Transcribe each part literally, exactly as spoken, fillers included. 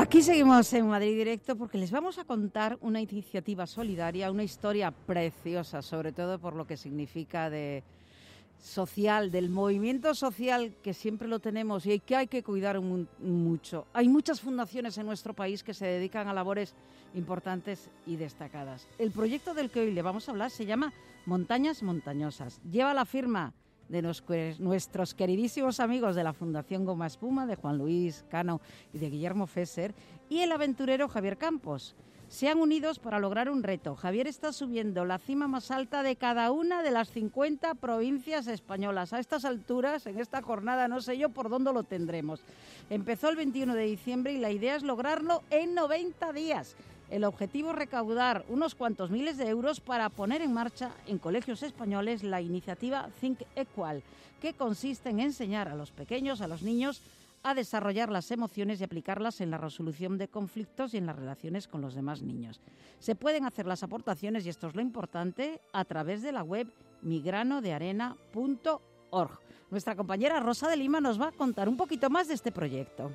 Aquí seguimos en Madrid Directo porque les vamos a contar una iniciativa solidaria, una historia preciosa, sobre todo por lo que significa de social, del movimiento social que siempre lo tenemos y que hay que cuidar un, mucho. Hay muchas fundaciones en nuestro país que se dedican a labores importantes y destacadas. El proyecto del que hoy le vamos a hablar se llama Montañas Montañosas. Lleva la firma de nos, nuestros queridísimos amigos de la Fundación Goma Espuma, de Juan Luis Cano y de Guillermo Fesser, y el aventurero Javier Campos. Se han unido para lograr un reto. Javier está subiendo la cima más alta de cada una de las cincuenta provincias españolas. A estas alturas, en esta jornada, no sé yo por dónde lo tendremos. Empezó el veintiuno de diciembre y la idea es lograrlo en noventa días. El objetivo es recaudar unos cuantos miles de euros para poner en marcha en colegios españoles la iniciativa Think Equal, que consiste en enseñar a los pequeños, a los niños, a desarrollar las emociones y aplicarlas en la resolución de conflictos y en las relaciones con los demás niños. Se pueden hacer las aportaciones, y esto es lo importante, a través de la web mi grano de arena punto org. Nuestra compañera Rosa de Lima nos va a contar un poquito más de este proyecto.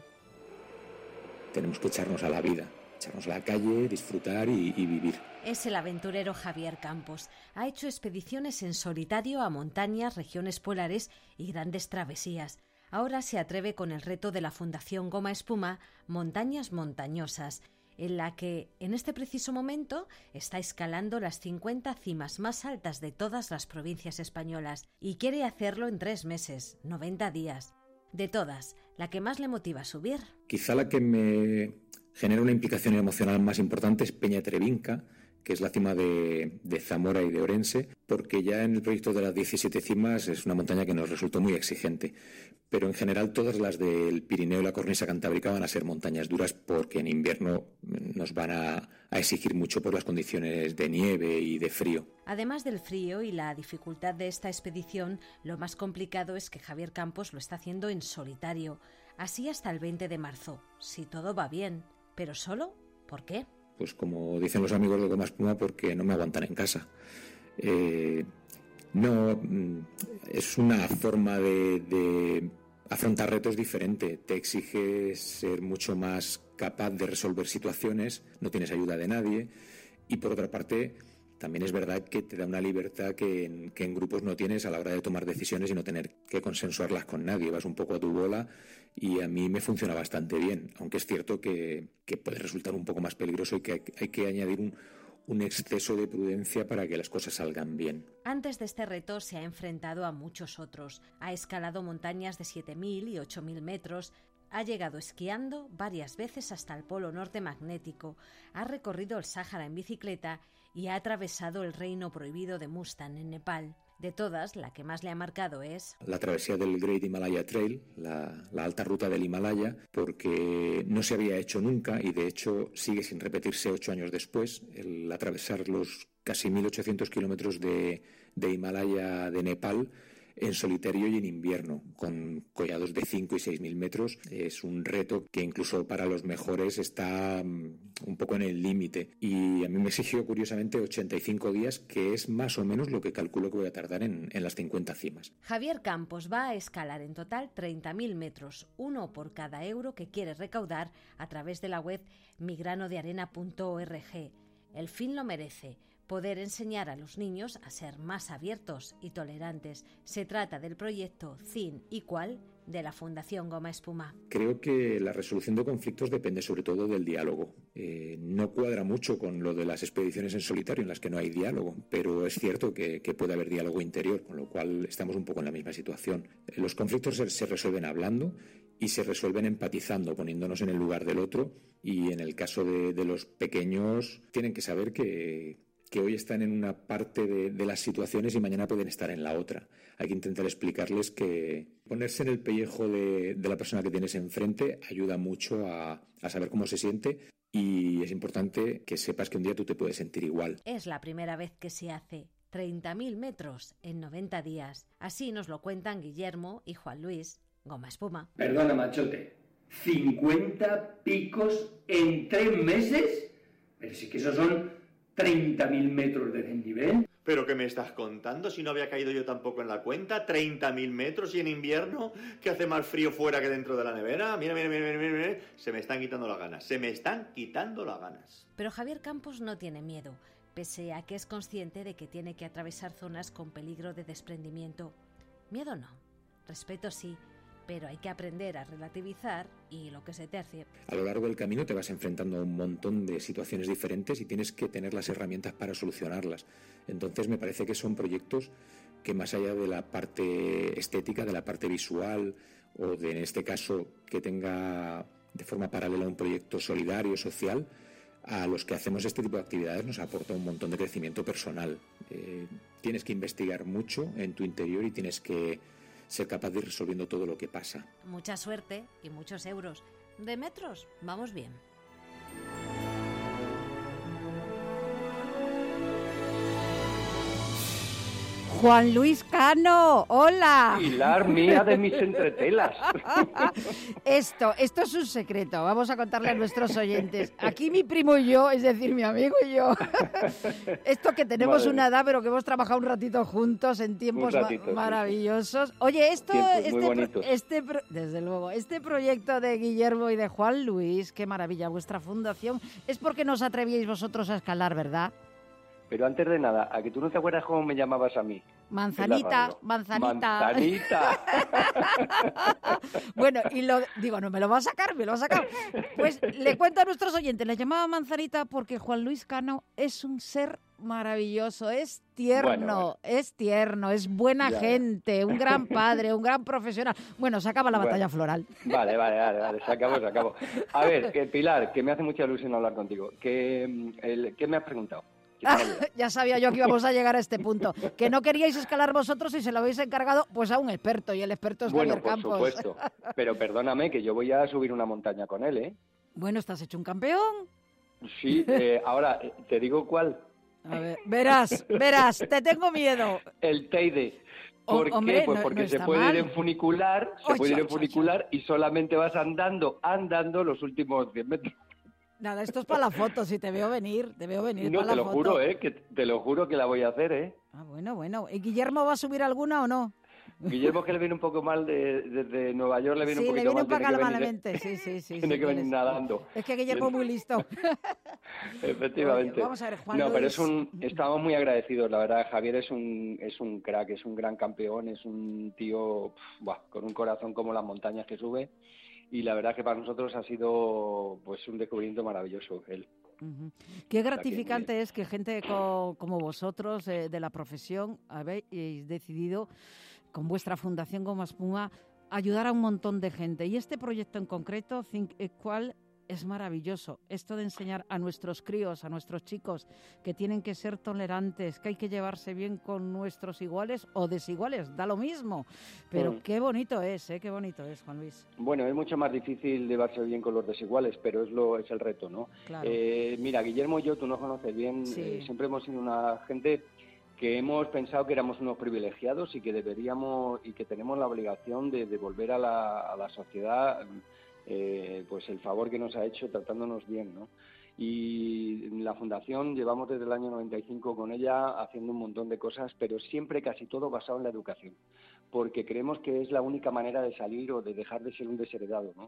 Tenemos que echarnos a la vida. Echarnos a la calle, disfrutar y, y vivir. Es el aventurero Javier Campos. Ha hecho expediciones en solitario a montañas, regiones polares y grandes travesías. Ahora se atreve con el reto de la Fundación Goma Espuma, Montañas Montañosas, en la que, en este preciso momento, está escalando las cincuenta cimas más altas de todas las provincias españolas y quiere hacerlo en tres meses, noventa días. De todas, la que más le motiva a subir. Quizá la que me genera una implicación emocional más importante es Peña Trevinca, que es la cima de, de Zamora y de Orense, porque ya en el proyecto de las diecisiete cimas es una montaña que nos resultó muy exigente. Pero en general todas las del Pirineo y la cornisa cantábrica van a ser montañas duras porque en invierno nos van a, a exigir mucho por las condiciones de nieve y de frío. Además del frío y la dificultad de esta expedición, lo más complicado es que Javier Campos lo está haciendo en solitario, así hasta el veinte de marzo, si todo va bien. ¿Pero solo? ¿Por qué? Pues como dicen los amigos de Goma Espuma, porque no me aguantan en casa. Eh, no, es una forma de, de afrontar retos diferente. Te exige ser mucho más capaz de resolver situaciones, no tienes ayuda de nadie. Y por otra parte, también es verdad que te da una libertad que en, que en grupos no tienes a la hora de tomar decisiones y no tener que consensuarlas con nadie. Vas un poco a tu bola y a mí me funciona bastante bien, aunque es cierto que, que puede resultar un poco más peligroso y que hay, hay que añadir un, un exceso de prudencia para que las cosas salgan bien. Antes de este reto se ha enfrentado a muchos otros. Ha escalado montañas de siete mil y ocho mil metros, ha llegado esquiando varias veces hasta el Polo Norte magnético, ha recorrido el Sáhara en bicicleta y ha atravesado el reino prohibido de Mustang en Nepal. De todas, la que más le ha marcado es la travesía del Great Himalaya Trail, la, la alta ruta del Himalaya, porque no se había hecho nunca y de hecho sigue sin repetirse ocho años después, el atravesar los casi mil ochocientos kilómetros de, de Himalaya de Nepal en solitario y en invierno, con collados de cinco y seis mil metros. Es un reto que incluso para los mejores está um, un poco en el límite. Y a mí me exigió, curiosamente, ochenta y cinco días, que es más o menos lo que calculo que voy a tardar en, en las cincuenta cimas. Javier Campos va a escalar en total treinta mil metros, uno por cada euro que quiere recaudar a través de la web mi grano de arena punto org. El fin lo merece, poder enseñar a los niños a ser más abiertos y tolerantes. Se trata del proyecto Think Equal de la Fundación Goma Espuma. Creo que la resolución de conflictos depende sobre todo del diálogo. Eh, no cuadra mucho con lo de las expediciones en solitario en las que no hay diálogo, pero es cierto que, que puede haber diálogo interior, con lo cual estamos un poco en la misma situación. Los conflictos se, se resuelven hablando y se resuelven empatizando, poniéndonos en el lugar del otro, y en el caso de, de los pequeños tienen que saber que que hoy están en una parte de, de las situaciones y mañana pueden estar en la otra. Hay que intentar explicarles que ponerse en el pellejo de, de la persona que tienes enfrente ayuda mucho a, a saber cómo se siente, y es importante que sepas que un día tú te puedes sentir igual. Es la primera vez que se hace treinta mil metros en noventa días. Así nos lo cuentan Guillermo y Juan Luis, Goma Espuma. Perdona, machote, ¿cincuenta picos en tres meses? Pero sí que esos son treinta mil metros de desnivel. ¿Pero qué me estás contando? Si no había caído yo tampoco en la cuenta. treinta mil metros y en invierno, que hace más frío fuera que dentro de la nevera. Mira, mira, mira, mira, mira. Se me están quitando las ganas. Se me están quitando las ganas. Pero Javier Campos no tiene miedo, pese a que es consciente de que tiene que atravesar zonas con peligro de desprendimiento. Miedo no. Respeto sí. Pero hay que aprender a relativizar y lo que se tercie. A lo largo del camino te vas enfrentando a un montón de situaciones diferentes y tienes que tener las herramientas para solucionarlas. Entonces me parece que son proyectos que, más allá de la parte estética, de la parte visual, o de, en este caso, que tenga de forma paralela un proyecto solidario, social, a los que hacemos este tipo de actividades nos aporta un montón de crecimiento personal. Eh, tienes que investigar mucho en tu interior y tienes que ser capaz de ir resolviendo todo lo que pasa. Mucha suerte y muchos euros. De metros, vamos bien. Juan Luis Cano, hola. Pilar mía de mis entretelas. Esto, esto es un secreto, vamos a contarle a nuestros oyentes. Aquí mi primo y yo, es decir, mi amigo y yo, esto que tenemos Madre una edad, pero que hemos trabajado un ratito juntos en tiempos ratito, ma- maravillosos. Sí. Oye, esto, este, pro, este pro, desde luego, este proyecto de Guillermo y de Juan Luis, qué maravilla, vuestra fundación, es porque nos atrevíais vosotros a escalar, ¿verdad? Pero antes de nada, ¿a que tú no te acuerdas cómo me llamabas a mí? Manzanita, manzanita. Manzanita. Bueno, y lo digo, no me lo va a sacar, me lo va a sacar. Pues le cuento a nuestros oyentes, le llamaba Manzanita porque Juan Luis Cano es un ser maravilloso, es tierno, bueno, bueno. es tierno, es buena ya, gente, ya. un gran padre, un gran profesional. Bueno, se acaba la bueno, batalla floral. Vale, vale, vale, vale, se acabó, se acabó. A ver, que Pilar, que me hace mucha ilusión hablar contigo. ¿Qué, el, ¿qué me has preguntado? Ah, ya sabía yo que íbamos a llegar a este punto. Que no queríais escalar vosotros y se lo habéis encargado pues a un experto, y el experto es bueno, Javier Campos. Bueno, por supuesto. Pero perdóname que yo voy a subir una montaña con él, ¿eh? Bueno, ¿estás hecho un campeón? Sí, eh, ahora, ¿te digo cuál? A ver, verás, verás, te tengo miedo. El Teide. ¿Por oh, hombre, qué? Pues no, porque no se puede mal. ir en funicular, se ocho, puede ir en ocho, funicular ocho. y solamente vas andando, andando los últimos cien metros. Nada, esto es para la foto, si te veo venir, te veo venir no, para la te foto. lo juro, ¿eh? Que te lo juro que la voy a hacer, ¿eh? Ah, bueno, bueno. ¿Y Guillermo va a subir alguna o no? Guillermo, que le viene un poco mal de, desde Nueva York, le viene sí, un poquito mal. Sí, le viene un poco malamente, sí, sí, sí. Tiene sí, que venir es, nadando. Es que Guillermo es muy listo. Efectivamente. Oye, vamos a ver, Juan No, Luis. pero es un, estamos muy agradecidos, la verdad. Javier es un, es un crack, es un gran campeón, es un tío pf, buah, con un corazón como las montañas que sube. Y la verdad que para nosotros ha sido pues un descubrimiento maravilloso él. Uh-huh. Qué gratificante es que gente co- como vosotros eh, de la profesión habéis decidido con vuestra fundación Goma Espuma ayudar a un montón de gente. Y este proyecto en concreto, Think Equal, es maravilloso. Esto de enseñar a nuestros críos, a nuestros chicos, que tienen que ser tolerantes, que hay que llevarse bien con nuestros iguales o desiguales, da lo mismo. Pero mm. qué bonito es, ¿eh? Qué bonito es, Juan Luis. Bueno, es mucho más difícil llevarse bien con los desiguales, pero es lo es el reto, ¿no? Claro. Eh, mira, Guillermo y yo, tú nos conoces bien, sí. eh, siempre hemos sido una gente que hemos pensado que éramos unos privilegiados y que deberíamos y que tenemos la obligación de devolver a la, a la sociedad Eh, pues el favor que nos ha hecho tratándonos bien, ¿no? Y la fundación llevamos desde el año noventa y cinco con ella haciendo un montón de cosas, pero siempre casi todo basado en la educación, porque creemos que es la única manera de salir o de dejar de ser un desheredado, ¿no?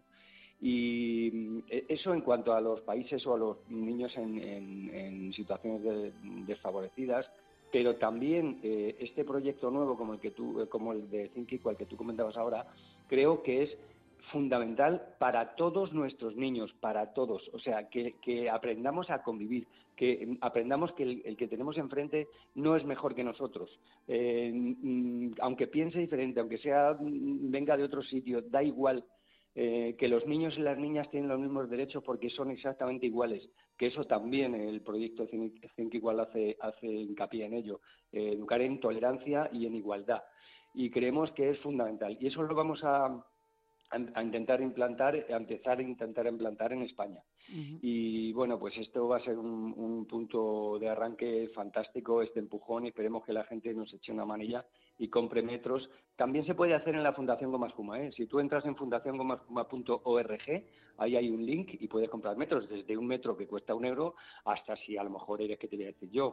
Y eso en cuanto a los países o a los niños en, en, en situaciones de, desfavorecidas, pero también eh, este proyecto nuevo como el que tú, como el de Think Equal que tú comentabas ahora, creo que es fundamental para todos nuestros niños, para todos, o sea, que, que aprendamos a convivir, que aprendamos que el, el que tenemos enfrente no es mejor que nosotros, eh, aunque piense diferente, aunque sea venga de otro sitio, da igual, eh, que los niños y las niñas tienen los mismos derechos porque son exactamente iguales, que eso también el proyecto Think Equal hace, hace hincapié en ello, eh, educar en tolerancia y en igualdad, y creemos que es fundamental, y eso lo vamos a a intentar implantar, a empezar a intentar implantar en España. Uh-huh. Y bueno, pues esto va a ser un, un punto de arranque fantástico, este empujón, y esperemos que la gente nos eche una manilla y compre metros. También se puede hacer en la Fundación Goma Espuma, ¿eh? Si tú entras en fundación goma espuma punto org, ahí hay un link y puedes comprar metros, desde un metro que cuesta un euro hasta, si a lo mejor eres, que te voy a decir yo,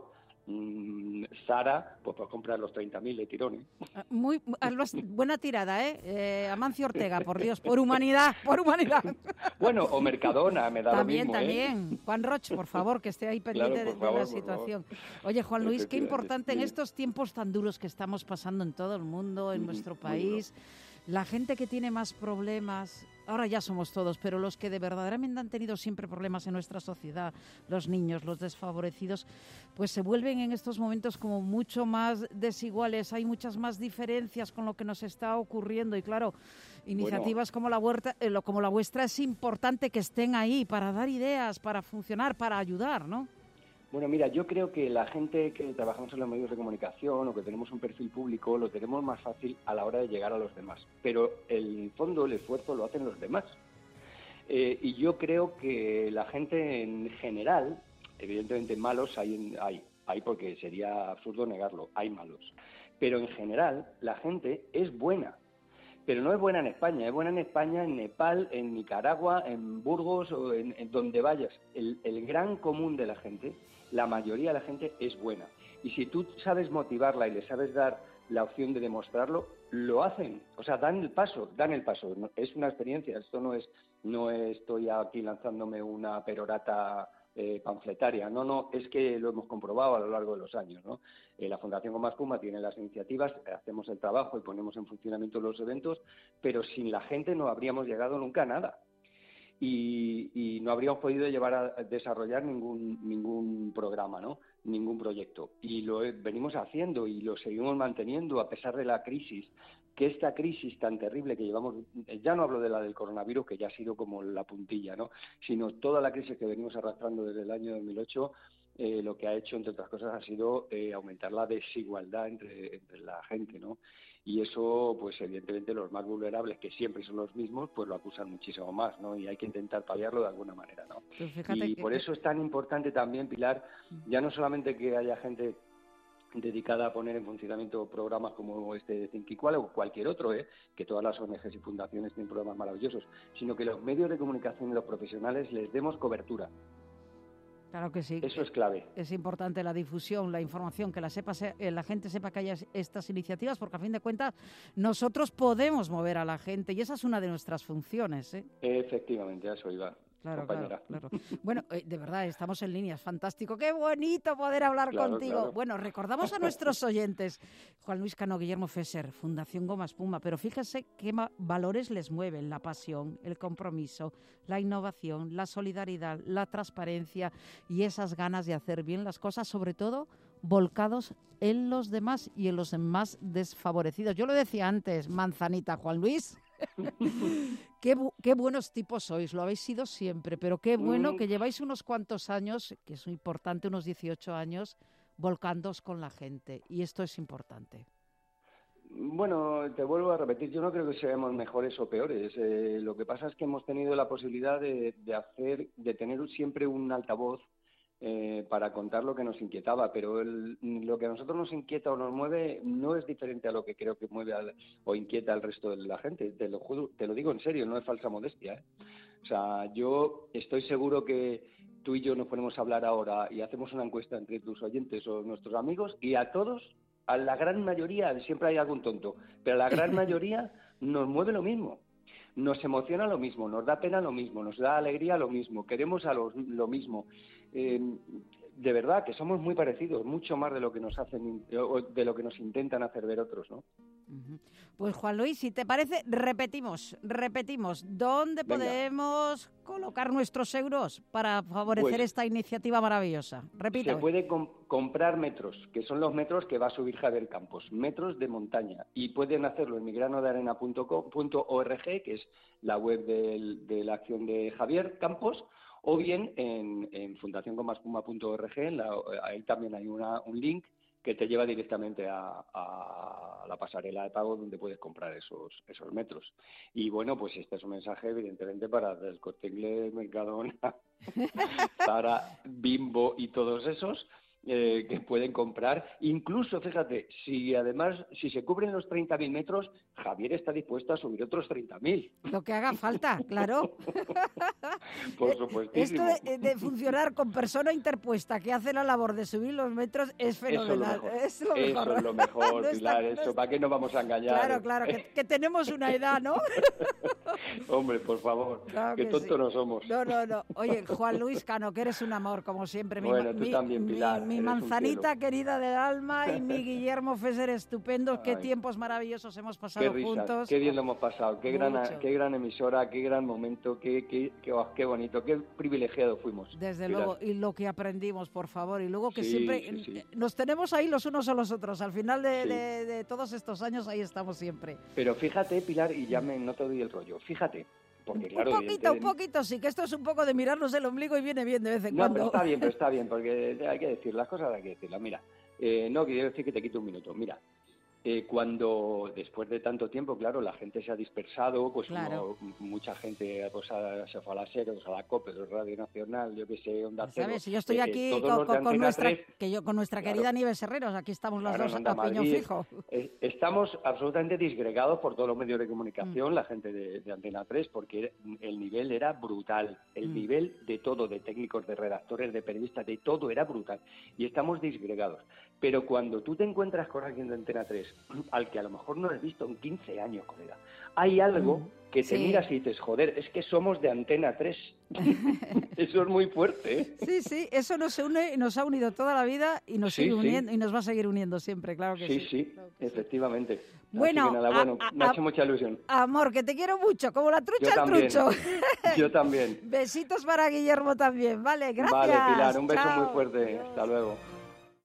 mmm, Zara, pues puedes comprar los treinta mil de tirón, ¿eh? Muy, buena tirada, ¿eh? eh Amancio Ortega, por Dios, por humanidad, por humanidad. Bueno, o Mercadona, me da también, lo mismo, También, ¿eh? Juan Roch, por favor, que esté ahí pendiente claro, de, favor, de la situación. Oye, Juan Luis, qué importante en estos tiempos tan duros que estamos pasando en todo el mundo, en mm, nuestro país, la gente que tiene más problemas, ahora ya somos todos, pero los que de verdaderamente han tenido siempre problemas en nuestra sociedad, los niños, los desfavorecidos, pues se vuelven en estos momentos como mucho más desiguales, hay muchas más diferencias con lo que nos está ocurriendo y claro, iniciativas bueno. como la huerta, eh, como la vuestra es importante que estén ahí para dar ideas, para funcionar, para ayudar, ¿no? Bueno, mira, yo creo que la gente que trabajamos en los medios de comunicación o que tenemos un perfil público lo tenemos más fácil a la hora de llegar a los demás. Pero el fondo, el esfuerzo lo hacen los demás. Eh, y yo creo que la gente en general, evidentemente malos hay, hay, hay porque sería absurdo negarlo, hay malos. Pero en general la gente es buena. Pero no es buena en España, es buena en España, en Nepal, en Nicaragua, en Burgos o en, en donde vayas. El, el gran común de la gente, la mayoría de la gente es buena. Y si tú sabes motivarla y le sabes dar la opción de demostrarlo, lo hacen. O sea, dan el paso, dan el paso. Es una experiencia, esto no es, no estoy aquí lanzándome una perorata eh, panfletaria. No, no, es que lo hemos comprobado a lo largo de los años, ¿no? Eh, la Fundación Goma Espuma tiene las iniciativas, hacemos el trabajo y ponemos en funcionamiento los eventos, pero sin la gente no habríamos llegado nunca a nada. Y, y no habríamos podido llevar a desarrollar ningún ningún programa, ¿no? Ningún proyecto. Y lo venimos haciendo y lo seguimos manteniendo a pesar de la crisis, que esta crisis tan terrible que llevamos, ya no hablo de la del coronavirus, que ya ha sido como la puntilla, ¿no? Sino toda la crisis que venimos arrastrando desde el año dos mil ocho, eh, lo que ha hecho, entre otras cosas, ha sido eh, aumentar la desigualdad entre, entre la gente, ¿no? Y eso, pues evidentemente los más vulnerables, que siempre son los mismos, pues lo acusan muchísimo más, ¿no? Y hay que intentar paliarlo de alguna manera, ¿no? Y por eso es tan importante también, Pilar, ya no solamente que haya gente dedicada a poner en funcionamiento programas como este de Think Equal o cualquier otro, ¿eh? Que todas las O N Ges y fundaciones tienen programas maravillosos, sino que los medios de comunicación y los profesionales les demos cobertura. Claro que sí. Eso es clave. Es importante la difusión, la información, que la, sepa, la gente sepa que haya estas iniciativas, porque a fin de cuentas nosotros podemos mover a la gente y esa es una de nuestras funciones, ¿eh? Efectivamente, a eso iba. Claro, claro, claro. Bueno, eh, de verdad, estamos en línea, es fantástico. ¡Qué bonito poder hablar claro, contigo! Claro. Bueno, recordamos a nuestros oyentes, Juan Luis Cano, Guillermo Fesser, Fundación Goma Espuma, pero fíjense qué valores les mueven: la pasión, el compromiso, la innovación, la solidaridad, la transparencia y esas ganas de hacer bien las cosas, sobre todo volcados en los demás y en los más desfavorecidos. Yo lo decía antes, manzanita, Juan Luis. qué, bu- qué buenos tipos sois, lo habéis sido siempre, pero qué bueno mm. que lleváis unos cuantos años, que es importante, unos dieciocho años, volcándoos con la gente, y esto es importante. Bueno, te vuelvo a repetir, yo no creo que seamos mejores o peores. Eh, lo que pasa es que hemos tenido la posibilidad de, de hacer, de tener siempre un altavoz Eh, para contar lo que nos inquietaba, pero el, lo que a nosotros nos inquieta o nos mueve no es diferente a lo que creo que mueve al, o inquieta al resto de la gente. Te lo, te lo digo en serio, no es falsa modestia, ¿eh? O sea, yo estoy seguro que tú y yo nos ponemos a hablar ahora y hacemos una encuesta entre tus oyentes o nuestros amigos y a todos, a la gran mayoría, siempre hay algún tonto, pero a la gran mayoría nos mueve lo mismo. Nos emociona lo mismo, nos da pena lo mismo, nos da alegría lo mismo, queremos a los, lo mismo. Eh, de verdad que somos muy parecidos, mucho más de lo que nos hacen o de lo que nos intentan hacer ver otros, ¿no? Pues Juan Luis, si te parece, repetimos, repetimos, ¿dónde Venga. podemos colocar nuestros euros para favorecer pues, esta iniciativa maravillosa? Repítame. Se puede com- comprar metros, que son los metros que va a subir Javier Campos, metros de montaña, y pueden hacerlo en migranodearena punto org, que es la web del, de la acción de Javier Campos, o bien en, en fundación goma espuma punto org, en la, ahí también hay una, un link que te lleva directamente a, a la pasarela de pago donde puedes comprar esos esos metros. Y bueno, pues este es un mensaje evidentemente para el Corte Inglés, Mercadona, para Bimbo y todos esos, eh, que pueden comprar. Incluso, fíjate, si además, si se cubren los treinta mil metros, Javier está dispuesto a subir otros treinta mil. Lo que haga falta, claro. Por supuestísimo. Esto de, de funcionar con persona interpuesta que hace la labor de subir los metros es fenomenal. Eso es lo mejor, eso es lo mejor, no Pilar, está, eso, no ¿para qué nos vamos a engañar? Claro, claro, que, que tenemos una edad, ¿no? Hombre, por favor, claro que, que tontos sí. no somos. No, no, no. Oye, Juan Luis Cano, que eres un amor, como siempre. Bueno, mi, tú también, Pilar. Mi, mi manzanita querida del alma y mi Guillermo Fesser estupendo. Qué tiempos maravillosos hemos pasado qué risas, juntos. Qué bien lo hemos pasado, qué gran, qué gran emisora, qué gran momento, qué, qué, qué, oh, qué bonito, qué privilegiado fuimos. Desde Pilar. luego, y lo que aprendimos, por favor, y luego que sí, siempre sí, sí. nos tenemos ahí los unos o los otros. Al final de, sí. de, de todos estos años, ahí estamos siempre. Pero fíjate, Pilar, y ya me, no te doy el rollo, fíjate. Porque, claro, un poquito, de... un poquito, sí, que esto es un poco de mirarnos el ombligo y viene bien de vez en no, cuando. No, pero está bien, pero está bien, porque hay que decir las cosas, hay que decirlas. Mira, eh, no quiero decir que te quito un minuto. Mira, eh, cuando después de tanto tiempo, claro, la gente se ha dispersado, pues claro. no, mucha gente pues, a, se fue a la SER, a la COPE, a Radio Nacional, yo qué sé, Onda Cero. ¿Sabes? Yo estoy aquí eh, con, con, con nuestra, tres, que yo, con nuestra claro, querida Nieves Herreros, aquí estamos las claro, dos a piñón fijo. Eh, estamos absolutamente disgregados por todos los medios de comunicación, mm. la gente de, de Antena tres, porque el nivel era brutal, el mm. nivel de todo, de técnicos, de redactores, de periodistas, de todo era brutal, y estamos disgregados. Pero cuando tú te encuentras con alguien de Antena tres, al que a lo mejor no has visto en quince años, colega, hay algo mm, que te sí. miras y dices, joder, es que somos de Antena tres. Eso es muy fuerte, ¿eh? Sí, sí, eso nos une, nos ha unido toda la vida y nos sí, sigue sí. uniendo y nos va a seguir uniendo siempre, claro que sí. Sí, sí, claro que efectivamente. Sí. Bueno, Así que nada, bueno a, a, me ha hecho mucha ilusión. Amor, que te quiero mucho, como la trucha Yo al también. trucho. Yo también. Besitos para Guillermo también, vale, gracias. Vale, Pilar, un beso Chao. muy fuerte. Adiós. Hasta luego.